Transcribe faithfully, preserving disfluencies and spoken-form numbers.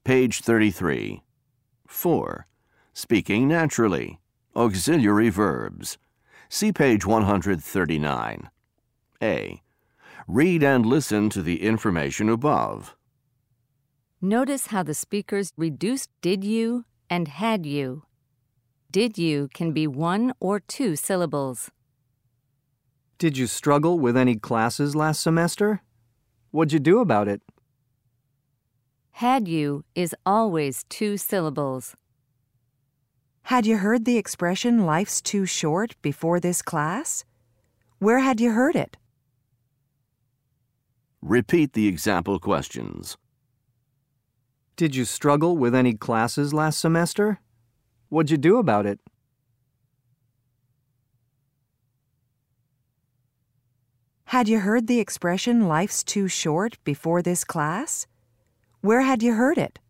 Page thirty-three. four. Speaking naturally. Auxiliary verbs. See page one hundred thirty-nine. A. Read and listen to the information above. Notice how the speakers reduced did you and had you. Did you can be one or two syllables. Did you struggle with any classes last semester? What'd you do about it? Had you is always two syllables. Had you heard the expression, life's too short, before this class? Where had you heard it? Repeat the example questions. Did you struggle with any classes last semester? What'd you do about it? Had you heard the expression, life's too short, before this class? Where had you heard it?